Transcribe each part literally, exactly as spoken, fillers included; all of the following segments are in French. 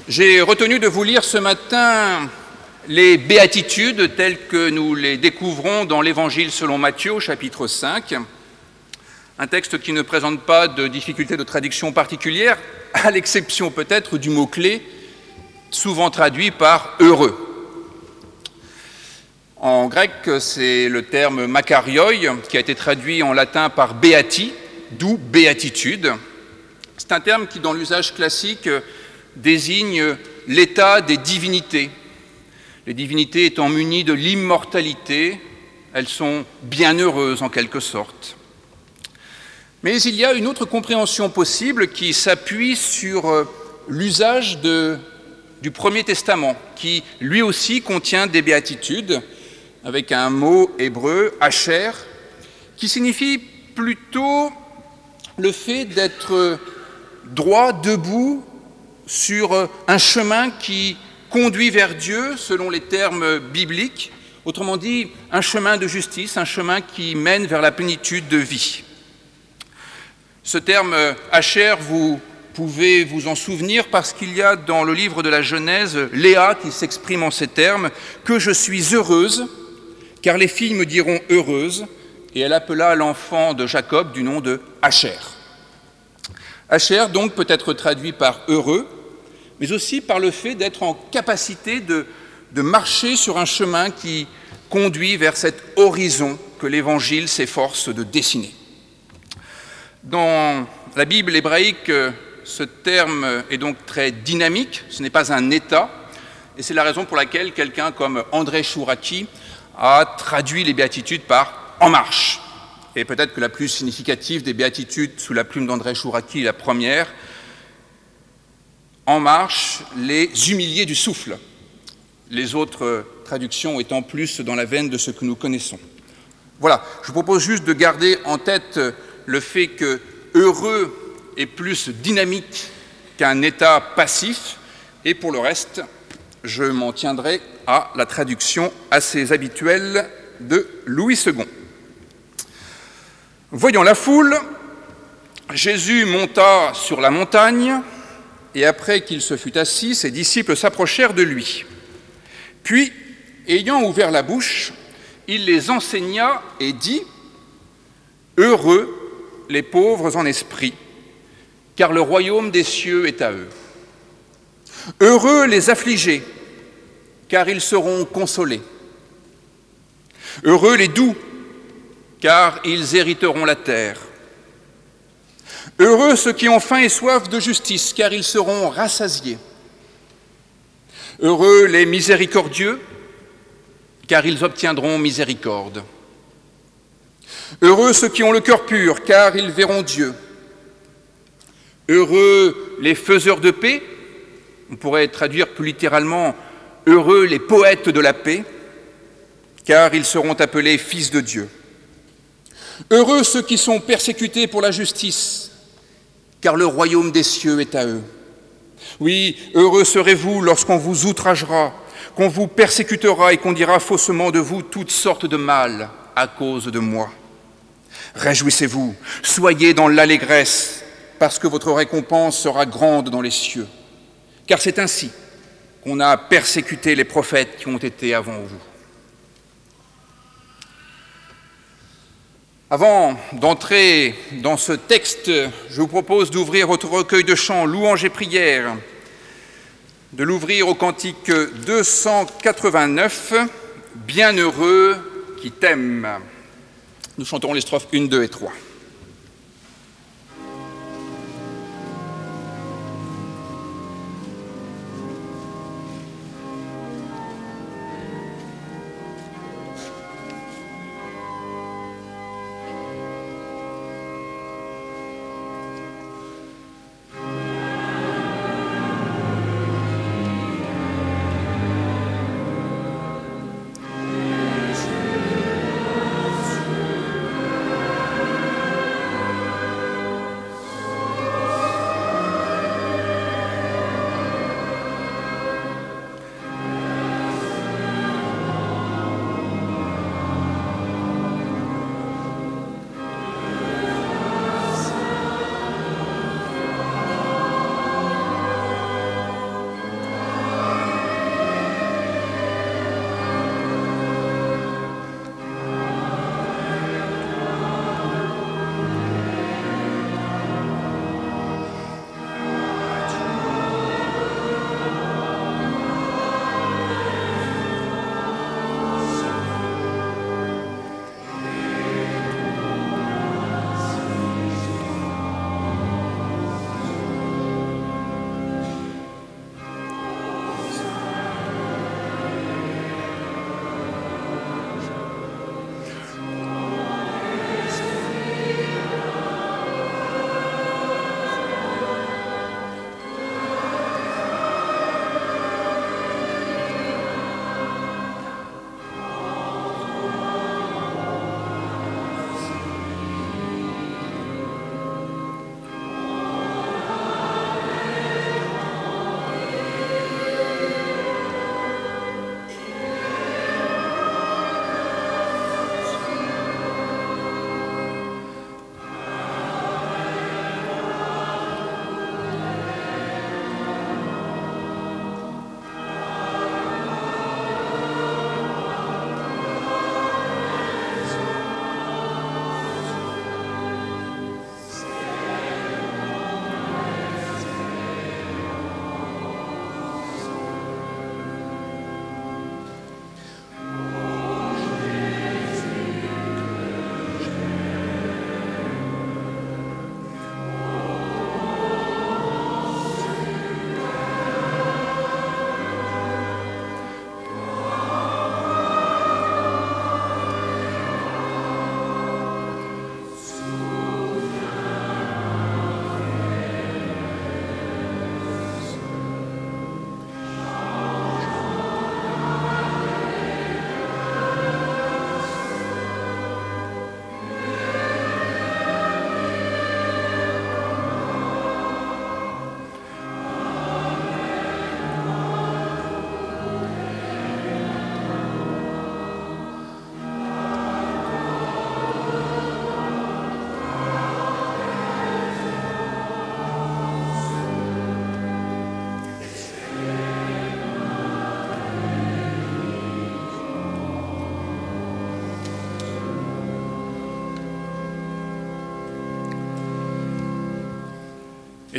J'ai retenu de vous lire ce matin les béatitudes telles que nous les découvrons dans l'Évangile selon Matthieu au chapitre cinq, un texte qui ne présente pas de difficulté de traduction particulière, à l'exception peut-être du mot-clé, souvent traduit par « heureux ». En grec, c'est le terme « makarioi » qui a été traduit en latin par « beati », d'où « béatitude ». C'est un terme qui, dans l'usage classique, désigne l'état des divinités. Les divinités étant munies de l'immortalité, elles sont bienheureuses en quelque sorte. Mais il y a une autre compréhension possible qui s'appuie sur l'usage de, du Premier Testament, qui lui aussi contient des béatitudes, avec un mot hébreu, asher, qui signifie plutôt le fait d'être droit, debout, sur un chemin qui conduit vers Dieu, selon les termes bibliques, autrement dit, un chemin de justice, un chemin qui mène vers la plénitude de vie. Ce terme « Asher », vous pouvez vous en souvenir parce qu'il y a dans le livre de la Genèse Léa qui s'exprime en ces termes « que je suis heureuse, car les filles me diront heureuse », et elle appela l'enfant de Jacob du nom de Asher. Asher donc peut être traduit par « heureux », mais aussi par le fait d'être en capacité de, de marcher sur un chemin qui conduit vers cet horizon que l'Évangile s'efforce de dessiner. Dans la Bible hébraïque, ce terme est donc très dynamique, ce n'est pas un état, et c'est la raison pour laquelle quelqu'un comme André Chouraki a traduit les béatitudes par « en marche ». Et peut-être que la plus significative des béatitudes sous la plume d'André Chouraki, la première, en marche, les humiliés du souffle. Les autres traductions étant plus dans la veine de ce que nous connaissons. Voilà, je vous propose juste de garder en tête le fait que heureux est plus dynamique qu'un état passif, et pour le reste, je m'en tiendrai à la traduction assez habituelle de Louis second. Voyant la foule, Jésus monta sur la montagne, et après qu'il se fut assis, ses disciples s'approchèrent de lui. Puis, ayant ouvert la bouche, il les enseigna et dit « Heureux les pauvres en esprit, car le royaume des cieux est à eux. Heureux les affligés, car ils seront consolés. Heureux les doux, car ils hériteront la terre. Heureux ceux qui ont faim et soif de justice, car ils seront rassasiés. Heureux les miséricordieux, car ils obtiendront miséricorde. Heureux ceux qui ont le cœur pur, car ils verront Dieu. Heureux les faiseurs de paix, on pourrait traduire plus littéralement « Heureux les poètes de la paix, car ils seront appelés fils de Dieu. Heureux ceux qui sont persécutés pour la justice, car le royaume des cieux est à eux. Oui, heureux serez-vous lorsqu'on vous outragera, qu'on vous persécutera et qu'on dira faussement de vous toutes sortes de mal à cause de moi. Réjouissez-vous, soyez dans l'allégresse, parce que votre récompense sera grande dans les cieux. Car c'est ainsi qu'on a persécuté les prophètes qui ont été avant vous. » Avant d'entrer dans ce texte, je vous propose d'ouvrir votre recueil de chants Louanges et prières, de l'ouvrir au cantique deux cent quatre-vingt-neuf, « Bienheureux qui t'aime ». Nous chanterons les strophes un, deux et trois.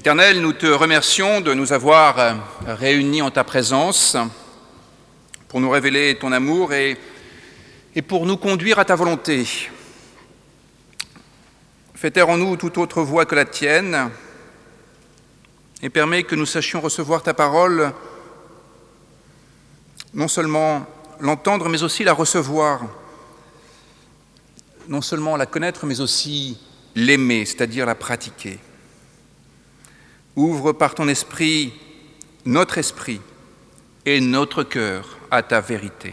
Éternel, nous te remercions de nous avoir réunis en ta présence pour nous révéler ton amour et, et pour nous conduire à ta volonté. Fais taire en nous toute autre voix que la tienne et permets que nous sachions recevoir ta parole, non seulement l'entendre, mais aussi la recevoir, non seulement la connaître, mais aussi l'aimer, c'est-à-dire la pratiquer. Ouvre par ton esprit notre esprit et notre cœur à ta vérité.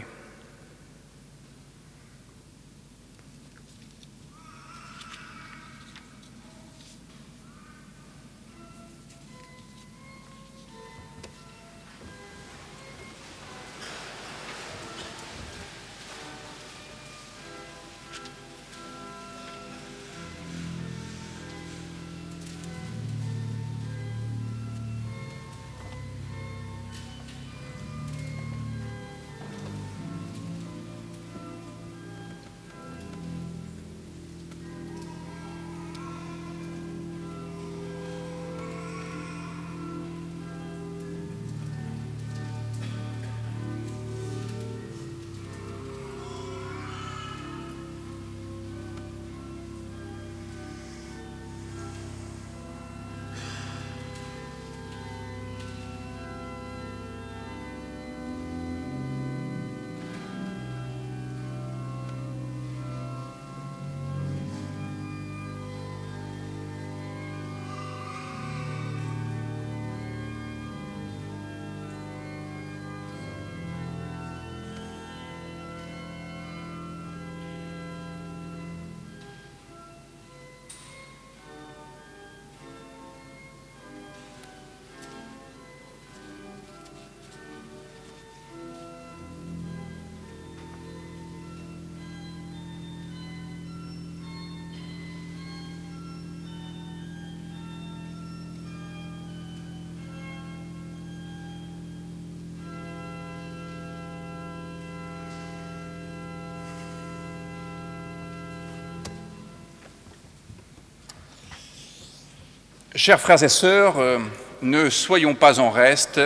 Chers frères et sœurs, euh, ne soyons pas en reste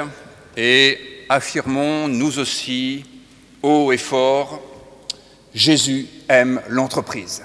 et affirmons nous aussi, haut et fort, Jésus aime l'entreprise.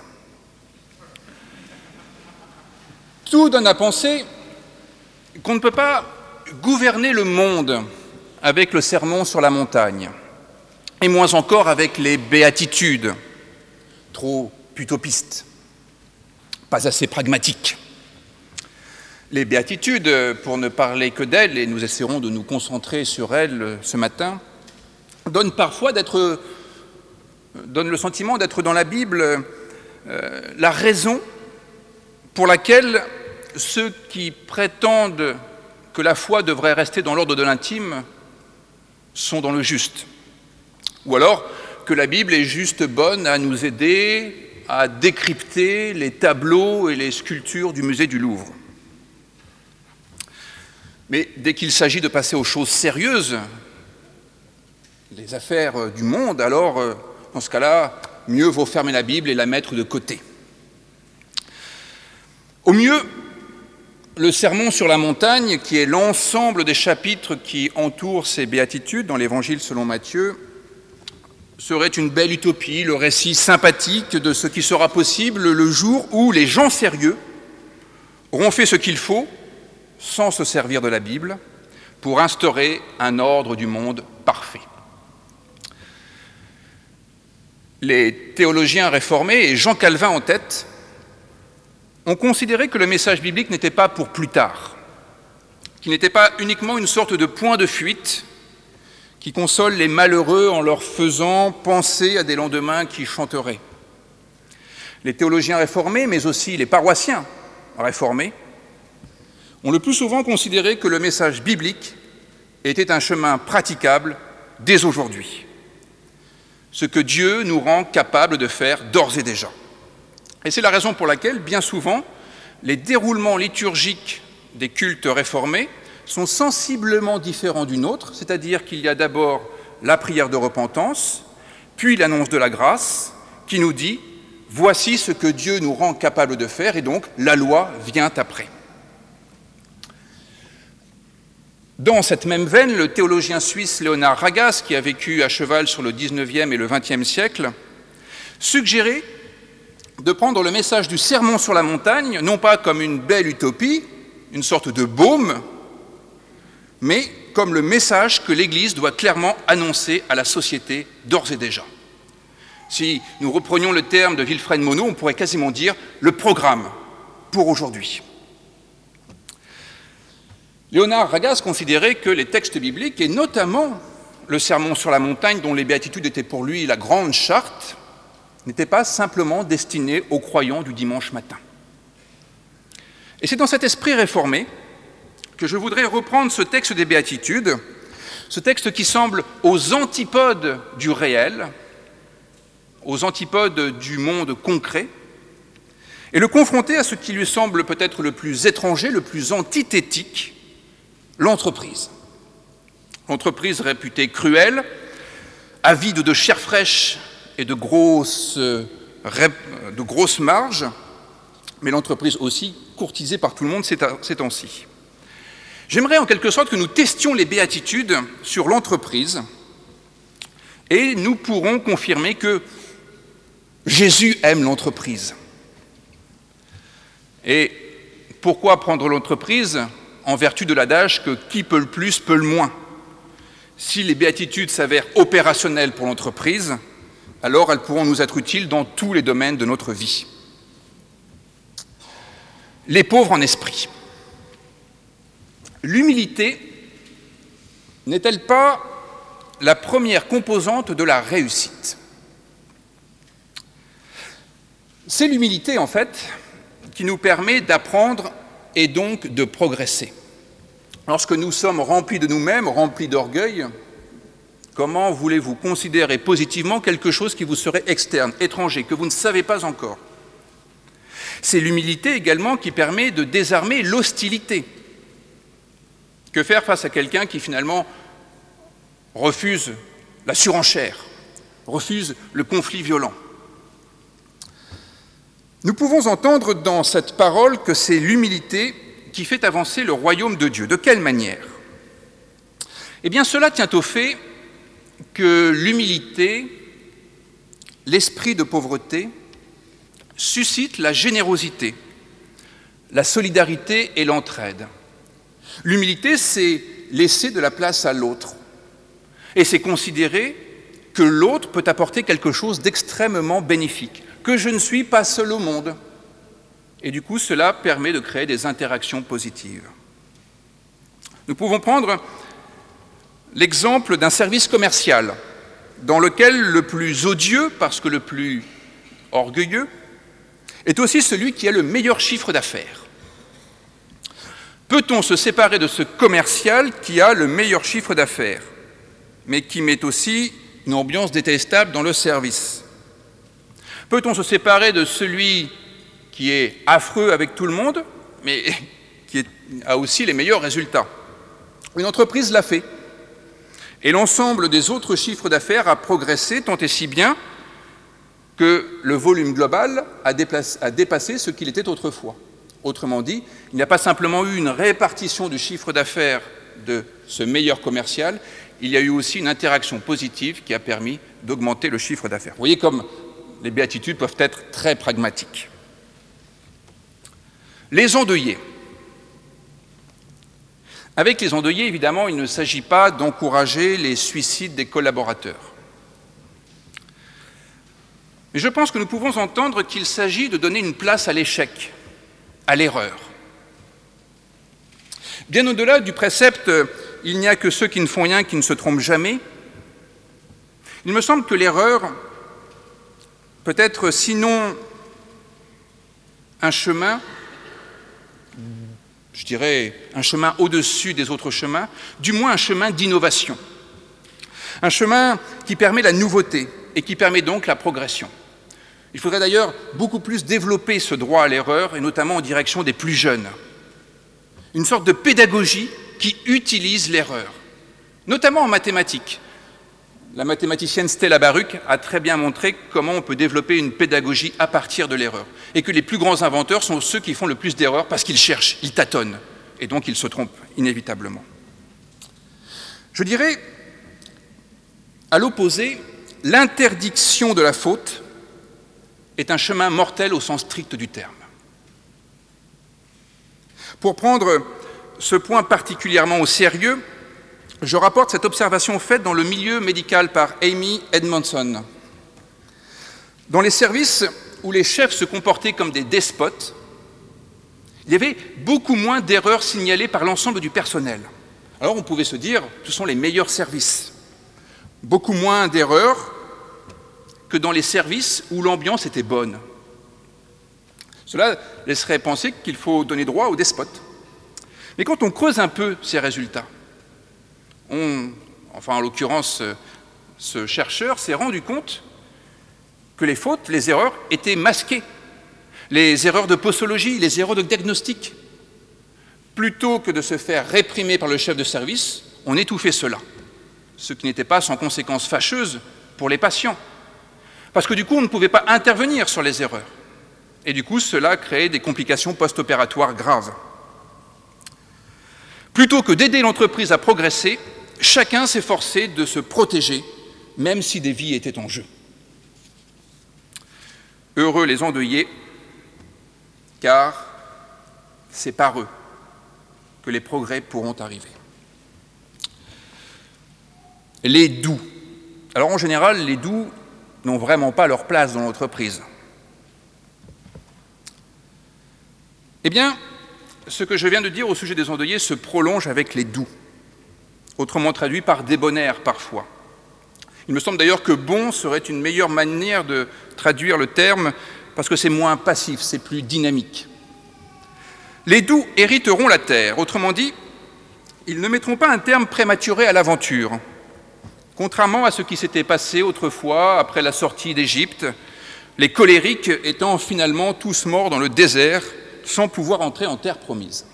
Tout donne à penser qu'on ne peut pas gouverner le monde avec le sermon sur la montagne, et moins encore avec les béatitudes, trop utopistes, pas assez pragmatiques. Les béatitudes, pour ne parler que d'elles, et nous essaierons de nous concentrer sur elles ce matin, donnent parfois d'être, donnent le sentiment d'être dans la Bible euh, la raison pour laquelle ceux qui prétendent que la foi devrait rester dans l'ordre de l'intime sont dans le juste. Ou alors que la Bible est juste bonne à nous aider à décrypter les tableaux et les sculptures du musée du Louvre. Mais dès qu'il s'agit de passer aux choses sérieuses, les affaires du monde, alors, dans ce cas-là, mieux vaut fermer la Bible et la mettre de côté. Au mieux, le sermon sur la montagne, qui est l'ensemble des chapitres qui entourent ces béatitudes dans l'Évangile selon Matthieu, serait une belle utopie, le récit sympathique de ce qui sera possible le jour où les gens sérieux auront fait ce qu'il faut sans se servir de la Bible, pour instaurer un ordre du monde parfait. Les théologiens réformés, et Jean Calvin en tête, ont considéré que le message biblique n'était pas pour plus tard, qu'il n'était pas uniquement une sorte de point de fuite qui console les malheureux en leur faisant penser à des lendemains qui chanteraient. Les théologiens réformés, mais aussi les paroissiens réformés, ont le plus souvent considéré que le message biblique était un chemin praticable dès aujourd'hui, ce que Dieu nous rend capable de faire d'ores et déjà. Et c'est la raison pour laquelle, bien souvent, les déroulements liturgiques des cultes réformés sont sensiblement différents d'une autre, c'est-à-dire qu'il y a d'abord la prière de repentance, puis l'annonce de la grâce, qui nous dit « Voici ce que Dieu nous rend capable de faire » et donc la loi vient après. Dans cette même veine, le théologien suisse Léonard Ragas, qui a vécu à cheval sur le dix-neuvième et le vingtième siècle, suggérait de prendre le message du Sermon sur la montagne, non pas comme une belle utopie, une sorte de baume, mais comme le message que l'Église doit clairement annoncer à la société d'ores et déjà. Si nous reprenions le terme de Wilfred Monod, on pourrait quasiment dire le programme pour aujourd'hui. Léonard Ragas considérait que les textes bibliques, et notamment le Sermon sur la montagne, dont les béatitudes étaient pour lui la grande charte, n'étaient pas simplement destinés aux croyants du dimanche matin. Et c'est dans cet esprit réformé que je voudrais reprendre ce texte des béatitudes, ce texte qui semble aux antipodes du réel, aux antipodes du monde concret, et le confronter à ce qui lui semble peut-être le plus étranger, le plus antithétique, l'entreprise. L'entreprise réputée cruelle, avide de chair fraîche et de grosses, de grosses marges, mais l'entreprise aussi courtisée par tout le monde ces temps-ci. J'aimerais en quelque sorte que nous testions les béatitudes sur l'entreprise et nous pourrons confirmer que Jésus aime l'entreprise. Et pourquoi prendre l'entreprise en vertu de l'adage que qui peut le plus peut le moins? Si les béatitudes s'avèrent opérationnelles pour l'entreprise, alors elles pourront nous être utiles dans tous les domaines de notre vie. Les pauvres en esprit. L'humilité n'est-elle pas la première composante de la réussite? C'est l'humilité, en fait, qui nous permet d'apprendre et donc de progresser. Lorsque nous sommes remplis de nous-mêmes, remplis d'orgueil, comment voulez-vous considérer positivement quelque chose qui vous serait externe, étranger, que vous ne savez pas encore? C'est l'humilité également qui permet de désarmer l'hostilité. Que faire face à quelqu'un qui finalement refuse la surenchère, refuse le conflit violent? Nous pouvons entendre dans cette parole que c'est l'humilité qui fait avancer le royaume de Dieu. De quelle manière? Eh bien, cela tient au fait que l'humilité, l'esprit de pauvreté, suscite la générosité, la solidarité et l'entraide. L'humilité, c'est laisser de la place à l'autre. Et c'est considérer que l'autre peut apporter quelque chose d'extrêmement bénéfique, que je ne suis pas seul au monde. Et du coup, cela permet de créer des interactions positives. Nous pouvons prendre l'exemple d'un service commercial dans lequel le plus odieux, parce que le plus orgueilleux, est aussi celui qui a le meilleur chiffre d'affaires. Peut-on se séparer de ce commercial qui a le meilleur chiffre d'affaires, mais qui met aussi une ambiance détestable dans le service? Peut-on se séparer de celui qui est affreux avec tout le monde, mais qui est, a aussi les meilleurs résultats? Une entreprise l'a fait. Et l'ensemble des autres chiffres d'affaires a progressé tant et si bien que le volume global a, déplacé, a dépassé ce qu'il était autrefois. Autrement dit, il n'y a pas simplement eu une répartition du chiffre d'affaires de ce meilleur commercial, il y a eu aussi une interaction positive qui a permis d'augmenter le chiffre d'affaires. Vous voyez comme les béatitudes peuvent être très pragmatiques. Les endeuillés. Avec les endeuillés, évidemment, il ne s'agit pas d'encourager les suicides des collaborateurs. Mais je pense que nous pouvons entendre qu'il s'agit de donner une place à l'échec, à l'erreur. Bien au-delà du précepte « il n'y a que ceux qui ne font rien qui ne se trompent jamais », il me semble que l'erreur peut être sinon un chemin, je dirais un chemin au-dessus des autres chemins, du moins un chemin d'innovation. Un chemin qui permet la nouveauté et qui permet donc la progression. Il faudrait d'ailleurs beaucoup plus développer ce droit à l'erreur, et notamment en direction des plus jeunes. Une sorte de pédagogie qui utilise l'erreur, notamment en mathématiques. La mathématicienne Stella Baruch a très bien montré comment on peut développer une pédagogie à partir de l'erreur, et que les plus grands inventeurs sont ceux qui font le plus d'erreurs parce qu'ils cherchent, ils tâtonnent, et donc ils se trompent inévitablement. Je dirais, à l'opposé, l'interdiction de la faute est un chemin mortel au sens strict du terme. Pour prendre ce point particulièrement au sérieux, je rapporte cette observation faite dans le milieu médical par Amy Edmondson. Dans les services où les chefs se comportaient comme des despotes, il y avait beaucoup moins d'erreurs signalées par l'ensemble du personnel. Alors on pouvait se dire, ce sont les meilleurs services. Beaucoup moins d'erreurs que dans les services où l'ambiance était bonne. Cela laisserait penser qu'il faut donner droit aux despotes. Mais quand on creuse un peu ces résultats, on, enfin en l'occurrence ce chercheur s'est rendu compte que les fautes, les erreurs étaient masquées. Les erreurs de posologie, les erreurs de diagnostic. Plutôt que de se faire réprimer par le chef de service, on étouffait cela, ce qui n'était pas sans conséquences fâcheuses pour les patients. Parce que du coup, on ne pouvait pas intervenir sur les erreurs. Et du coup, cela créait des complications post-opératoires graves. Plutôt que d'aider l'entreprise à progresser, chacun s'efforçait de se protéger, même si des vies étaient en jeu. Heureux les endeuillés, car c'est par eux que les progrès pourront arriver. Les doux. Alors en général, les doux n'ont vraiment pas leur place dans l'entreprise. Eh bien, ce que je viens de dire au sujet des endeuillés se prolonge avec les doux, autrement traduit par débonnaire parfois. Il me semble d'ailleurs que bon serait une meilleure manière de traduire le terme, parce que c'est moins passif, c'est plus dynamique. Les doux hériteront la terre, autrement dit, ils ne mettront pas un terme prématuré à l'aventure. Contrairement à ce qui s'était passé autrefois après la sortie d'Égypte, les colériques étant finalement tous morts dans le désert sans pouvoir entrer en terre promise.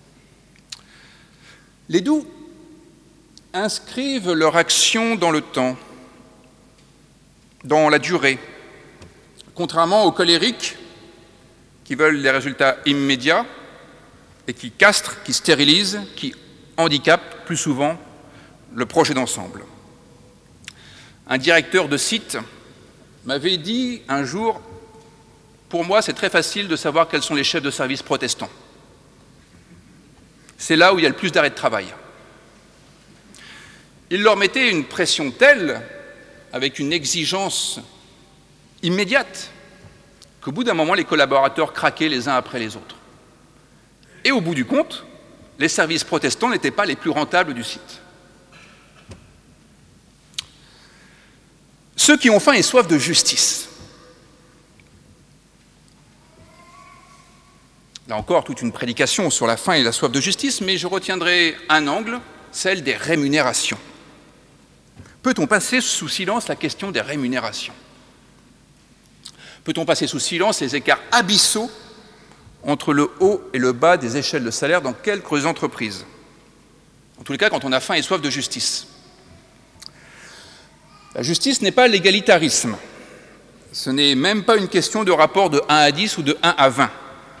Les doux inscrivent leur action dans le temps, dans la durée, contrairement aux colériques qui veulent des résultats immédiats et qui castrent, qui stérilisent, qui handicapent plus souvent le projet d'ensemble. Un directeur de site m'avait dit un jour, pour moi c'est très facile de savoir quels sont les chefs de service protestants. C'est là où il y a le plus d'arrêts de travail. Il leur mettait une pression telle, avec une exigence immédiate, qu'au bout d'un moment, les collaborateurs craquaient les uns après les autres. Et au bout du compte, les services protestants n'étaient pas les plus rentables du site. Ceux qui ont faim et soif de justice. Là encore, toute une prédication sur la faim et la soif de justice, mais je retiendrai un angle, celle des rémunérations. Peut-on passer sous silence la question des rémunérations ? Peut-on passer sous silence les écarts abyssaux entre le haut et le bas des échelles de salaire dans quelques entreprises ? En tous les cas, quand on a faim et soif de justice. La justice n'est pas l'égalitarisme. Ce n'est même pas une question de rapport de un à dix ou de un à vingt.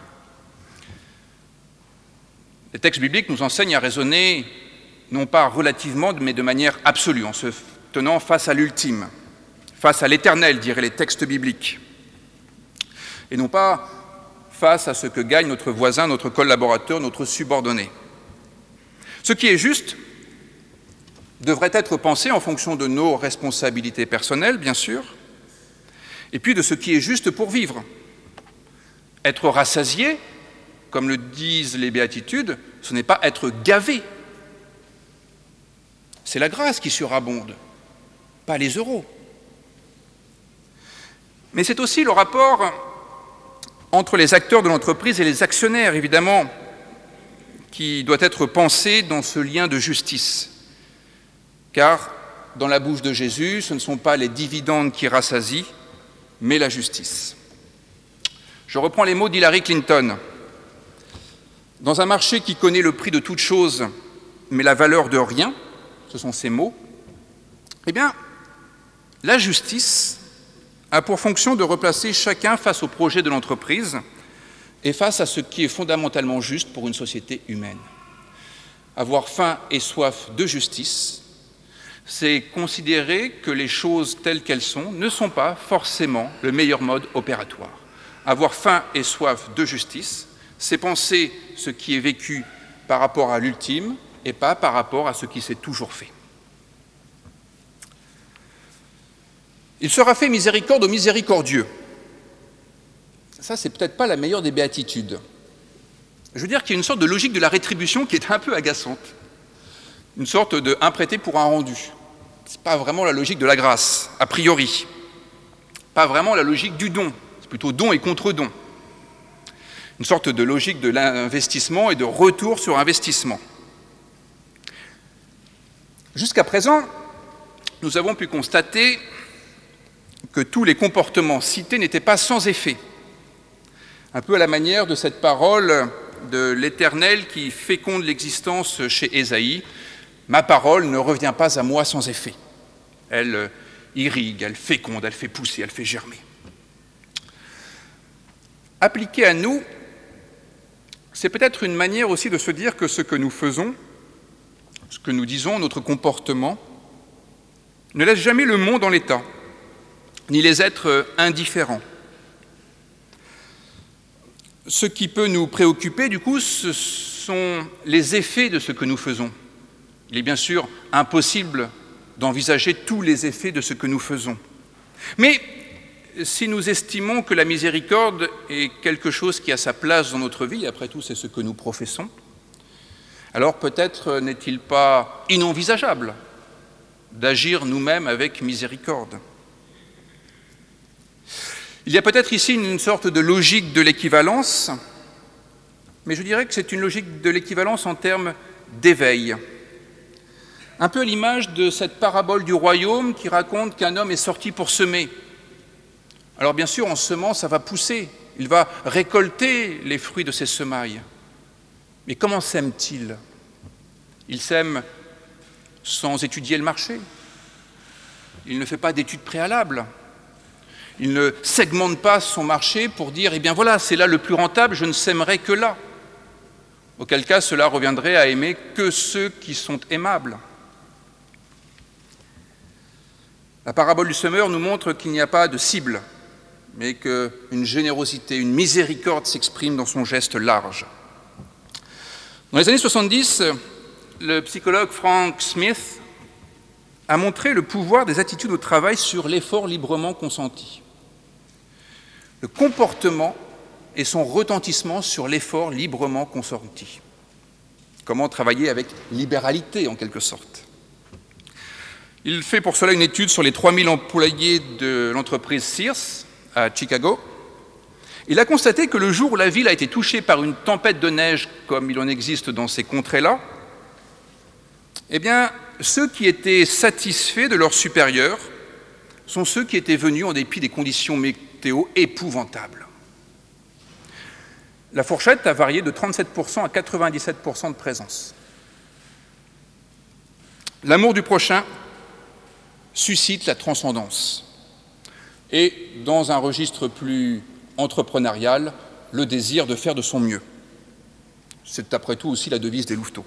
Les textes bibliques nous enseignent à raisonner non pas relativement, mais de manière absolue, en se tenant face à l'ultime, face à l'éternel, diraient les textes bibliques, et non pas face à ce que gagne notre voisin, notre collaborateur, notre subordonné. Ce qui est juste devrait être pensé en fonction de nos responsabilités personnelles, bien sûr, et puis de ce qui est juste pour vivre. Être rassasié, comme le disent les béatitudes, ce n'est pas être gavé. C'est la grâce qui surabonde, pas les euros. Mais c'est aussi le rapport entre les acteurs de l'entreprise et les actionnaires, évidemment, qui doit être pensé dans ce lien de justice. Car, dans la bouche de Jésus, ce ne sont pas les dividendes qui rassasient, mais la justice. Je reprends les mots d'Hillary Clinton. Dans un marché qui connaît le prix de toute chose, mais la valeur de rien, ce sont ces mots, eh bien, la justice a pour fonction de replacer chacun face au projet de l'entreprise et face à ce qui est fondamentalement juste pour une société humaine. Avoir faim et soif de justice, c'est considérer que les choses telles qu'elles sont ne sont pas forcément le meilleur mode opératoire. Avoir faim et soif de justice, c'est penser ce qui est vécu par rapport à l'ultime et pas par rapport à ce qui s'est toujours fait. Il sera fait miséricorde aux miséricordieux. Ça, c'est peut-être pas la meilleure des béatitudes. Je veux dire qu'il y a une sorte de logique de la rétribution qui est un peu agaçante. Une sorte de un prêté pour un rendu. Ce n'est pas vraiment la logique de la grâce, a priori. Pas vraiment la logique du don. C'est plutôt don et contre-don. Une sorte de logique de l'investissement et de retour sur investissement. Jusqu'à présent, nous avons pu constater que tous les comportements cités n'étaient pas sans effet. Un peu à la manière de cette parole de l'Éternel qui féconde l'existence chez Ésaïe. « Ma parole ne revient pas à moi sans effet. » Elle irrigue, elle féconde, elle fait pousser, elle fait germer. Appliquée à nous, c'est peut-être une manière aussi de se dire que ce que nous faisons, ce que nous disons, notre comportement, ne laisse jamais le monde en l'état, ni les êtres indifférents. Ce qui peut nous préoccuper, du coup, ce sont les effets de ce que nous faisons. Il est bien sûr impossible d'envisager tous les effets de ce que nous faisons. Mais si nous estimons que la miséricorde est quelque chose qui a sa place dans notre vie, après tout c'est ce que nous professons, alors peut-être n'est-il pas inenvisageable d'agir nous-mêmes avec miséricorde. Il y a peut-être ici une sorte de logique de l'équivalence, mais je dirais que c'est une logique de l'équivalence en termes d'éveil. Un peu à l'image de cette parabole du royaume qui raconte qu'un homme est sorti pour semer. Alors bien sûr, en semant, ça va pousser, il va récolter les fruits de ses semailles. Mais comment sème-t-il? Il sème sans étudier le marché. Il ne fait pas d'études préalables. Il ne segmente pas son marché pour dire « Eh bien voilà, c'est là le plus rentable, je ne sèmerai que là ». Auquel cas, cela reviendrait à aimer que ceux qui sont aimables. La parabole du semeur nous montre qu'il n'y a pas de cible, mais qu'une générosité, une miséricorde s'exprime dans son geste large. Dans les années soixante-dix, le psychologue Frank Smith a montré le pouvoir des attitudes au travail sur l'effort librement consenti. Le comportement et son retentissement sur l'effort librement consenti. Comment travailler avec libéralité, en quelque sorte. Il fait pour cela une étude sur les trois mille employés de l'entreprise Sears à Chicago. Il a constaté que le jour où la ville a été touchée par une tempête de neige, comme il en existe dans ces contrées-là, eh bien, ceux qui étaient satisfaits de leurs supérieurs sont ceux qui étaient venus en dépit des conditions météo épouvantables. La fourchette a varié de trente-sept pour cent à quatre-vingt-dix-sept pour cent de présence. L'amour du prochain suscite la transcendance. Et, dans un registre plus entrepreneurial, le désir de faire de son mieux. C'est après tout aussi la devise des louveteaux.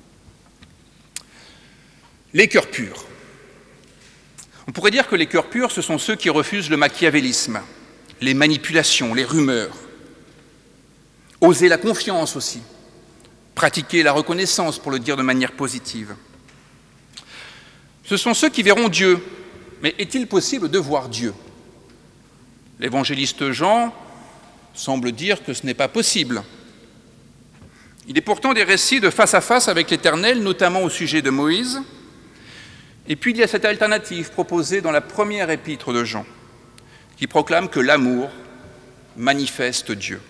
Les cœurs purs. On pourrait dire que les cœurs purs, ce sont ceux qui refusent le machiavélisme, les manipulations, les rumeurs. Oser la confiance aussi, pratiquer la reconnaissance pour le dire de manière positive. Ce sont ceux qui verront Dieu. Mais est-il possible de voir Dieu? L'évangéliste Jean semble dire que ce n'est pas possible. Il est pourtant des récits de face à face avec l'Éternel, notamment au sujet de Moïse. Et puis il y a cette alternative proposée dans la première épître de Jean, qui proclame que l'amour manifeste Dieu.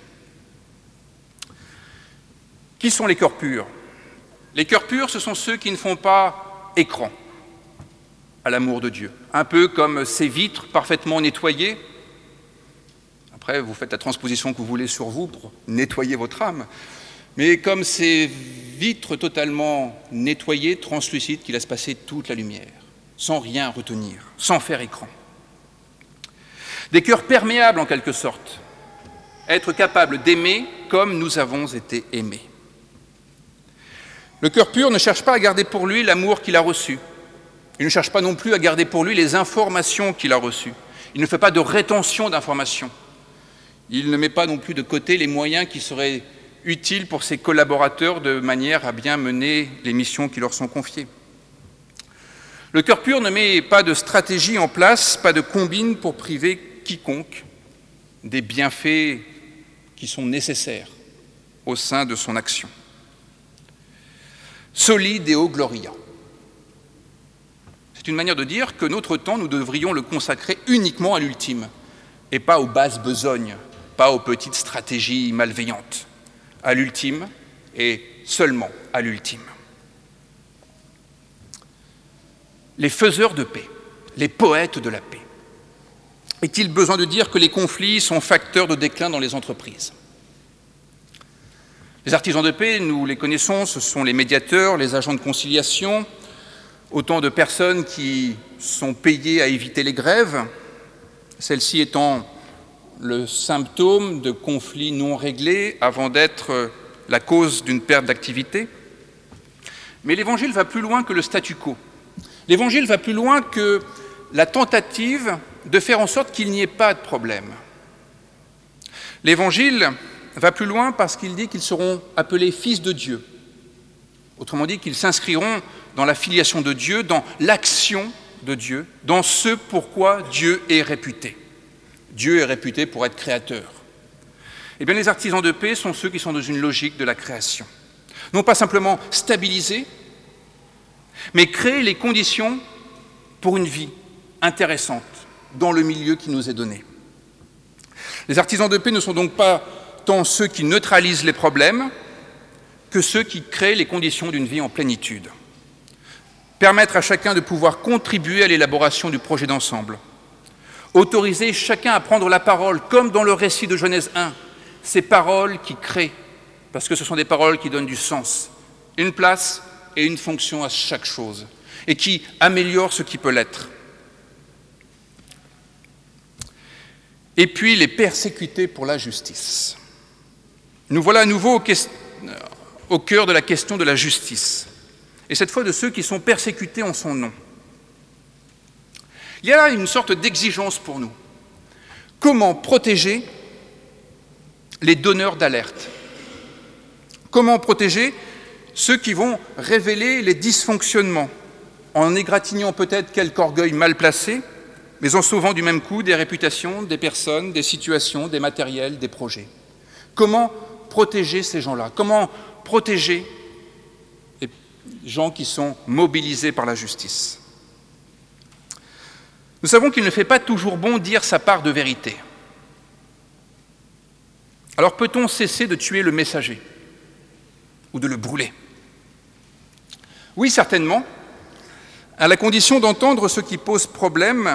Qui sont les cœurs purs? Les cœurs purs, ce sont ceux qui ne font pas écran à l'amour de Dieu. Un peu comme ces vitres parfaitement nettoyées. Après, vous faites la transposition que vous voulez sur vous pour nettoyer votre âme. Mais comme ces vitres totalement nettoyées, translucides, qui laissent passer toute la lumière, sans rien retenir, sans faire écran. Des cœurs perméables en quelque sorte. Être capable d'aimer comme nous avons été aimés. Le cœur pur ne cherche pas à garder pour lui l'amour qu'il a reçu. Il ne cherche pas non plus à garder pour lui les informations qu'il a reçues. Il ne fait pas de rétention d'informations. Il ne met pas non plus de côté les moyens qui seraient utiles pour ses collaborateurs de manière à bien mener les missions qui leur sont confiées. Le cœur pur ne met pas de stratégie en place, pas de combine pour priver quiconque des bienfaits qui sont nécessaires au sein de son action. Soli Deo Gloria. C'est une manière de dire que notre temps, nous devrions le consacrer uniquement à l'ultime, et pas aux basses besognes, pas aux petites stratégies malveillantes, à l'ultime et seulement à l'ultime. Les faiseurs de paix, les poètes de la paix. Est-il besoin de dire que les conflits sont facteurs de déclin dans les entreprises? Les artisans de paix, nous les connaissons, ce sont les médiateurs, les agents de conciliation, autant de personnes qui sont payées à éviter les grèves, celles-ci étant le symptôme de conflits non réglés avant d'être la cause d'une perte d'activité. Mais l'Évangile va plus loin que le statu quo. L'Évangile va plus loin que la tentative de faire en sorte qu'il n'y ait pas de problème. L'Évangile va plus loin parce qu'il dit qu'ils seront appelés fils de Dieu. Autrement dit, qu'ils s'inscriront dans la filiation de Dieu, dans l'action de Dieu, dans ce pourquoi Dieu est réputé. Dieu est réputé pour être créateur. Eh bien, les artisans de paix sont ceux qui sont dans une logique de la création. Non pas simplement stabiliser, mais créer les conditions pour une vie intéressante dans le milieu qui nous est donné. Les artisans de paix ne sont donc pas tant ceux qui neutralisent les problèmes que ceux qui créent les conditions d'une vie en plénitude. Permettre à chacun de pouvoir contribuer à l'élaboration du projet d'ensemble. Autoriser chacun à prendre la parole, comme dans le récit de Genèse un, ces paroles qui créent, parce que ce sont des paroles qui donnent du sens, une place et une fonction à chaque chose, et qui améliorent ce qui peut l'être. Et puis les persécutés pour la justice. Nous voilà à nouveau au, que... au cœur de la question de la justice, et cette fois de ceux qui sont persécutés en son nom. Il y a là une sorte d'exigence pour nous. Comment protéger les donneurs d'alerte? Comment protéger ceux qui vont révéler les dysfonctionnements, en égratignant peut-être quelque orgueil mal placé, mais en sauvant du même coup des réputations, des personnes, des situations, des matériels, des projets? Comment protéger ces gens-là? Comment protéger les gens qui sont mobilisés par la justice? Nous savons qu'il ne fait pas toujours bon dire sa part de vérité. Alors peut-on cesser de tuer le messager ou de le brûler? Oui, certainement, à la condition d'entendre ce qui pose problème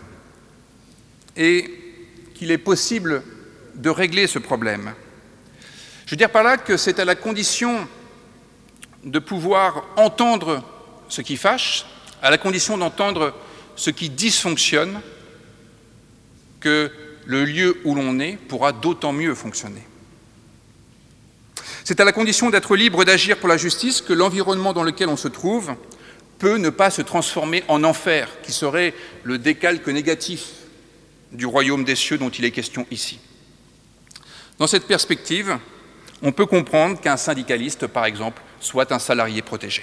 et qu'il est possible de régler ce problème. Je veux dire par là que c'est à la condition de pouvoir entendre ce qui fâche, à la condition d'entendre ce qui dysfonctionne, que le lieu où l'on est pourra d'autant mieux fonctionner. C'est à la condition d'être libre d'agir pour la justice que l'environnement dans lequel on se trouve peut ne pas se transformer en enfer, qui serait le décalque négatif du royaume des cieux dont il est question ici. Dans cette perspective, on peut comprendre qu'un syndicaliste, par exemple, soit un salarié protégé.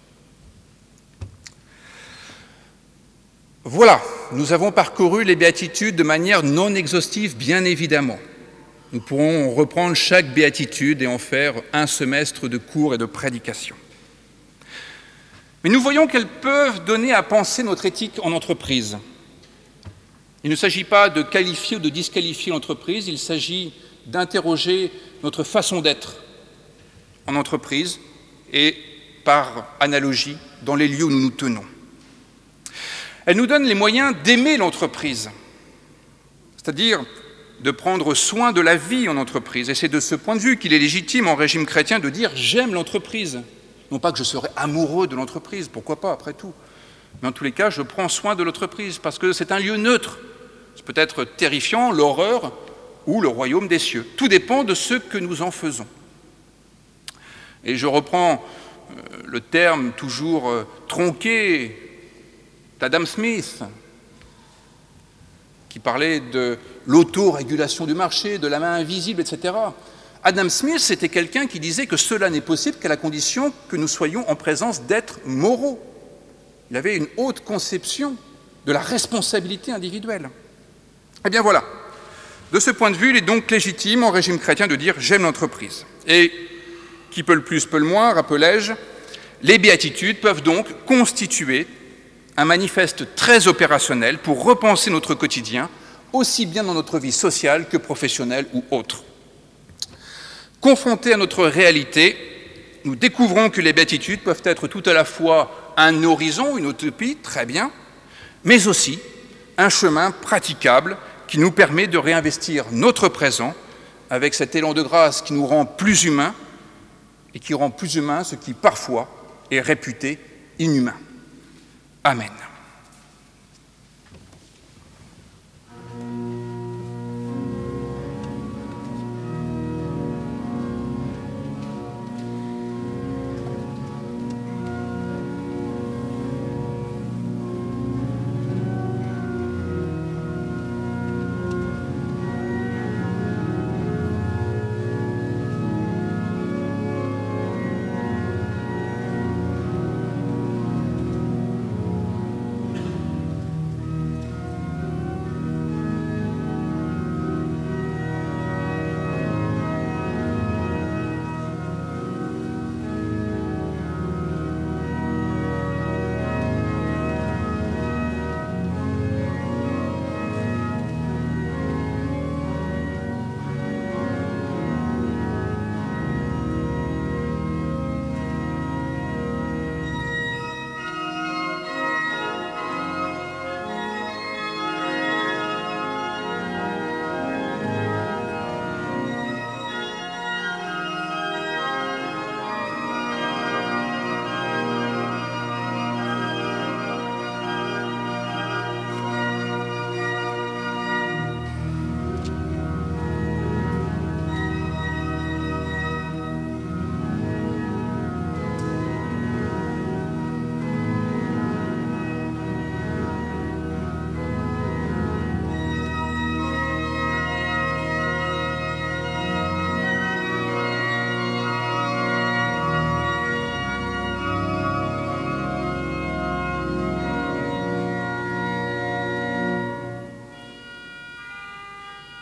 Voilà, nous avons parcouru les béatitudes de manière non exhaustive, bien évidemment. Nous pourrons reprendre chaque béatitude et en faire un semestre de cours et de prédication. Mais nous voyons qu'elles peuvent donner à penser notre éthique en entreprise. Il ne s'agit pas de qualifier ou de disqualifier l'entreprise, il s'agit d'interroger notre façon d'être en entreprise et, par analogie, dans les lieux où nous nous tenons. Elle nous donne les moyens d'aimer l'entreprise, c'est-à-dire de prendre soin de la vie en entreprise. Et c'est de ce point de vue qu'il est légitime en régime chrétien de dire « j'aime l'entreprise ». Non pas que je serais amoureux de l'entreprise, pourquoi pas après tout, mais en tous les cas, je prends soin de l'entreprise parce que c'est un lieu neutre. C'est peut-être terrifiant, l'horreur ou le royaume des cieux. Tout dépend de ce que nous en faisons. Et je reprends le terme toujours tronqué d'Adam Smith, qui parlait de l'autorégulation du marché, de la main invisible, et cetera. Adam Smith, c'était quelqu'un qui disait que cela n'est possible qu'à la condition que nous soyons en présence d'êtres moraux. Il avait une haute conception de la responsabilité individuelle. Eh bien voilà, de ce point de vue, il est donc légitime en régime chrétien de dire « j'aime l'entreprise ». Et qui peut le plus, peut le moins, rappelais-je, les béatitudes peuvent donc constituer un manifeste très opérationnel pour repenser notre quotidien, aussi bien dans notre vie sociale que professionnelle ou autre. Confrontés à notre réalité, nous découvrons que les béatitudes peuvent être tout à la fois un horizon, une utopie, très bien, mais aussi un chemin praticable qui nous permet de réinvestir notre présent avec cet élan de grâce qui nous rend plus humains et qui rend plus humain ce qui parfois est réputé inhumain. Amen.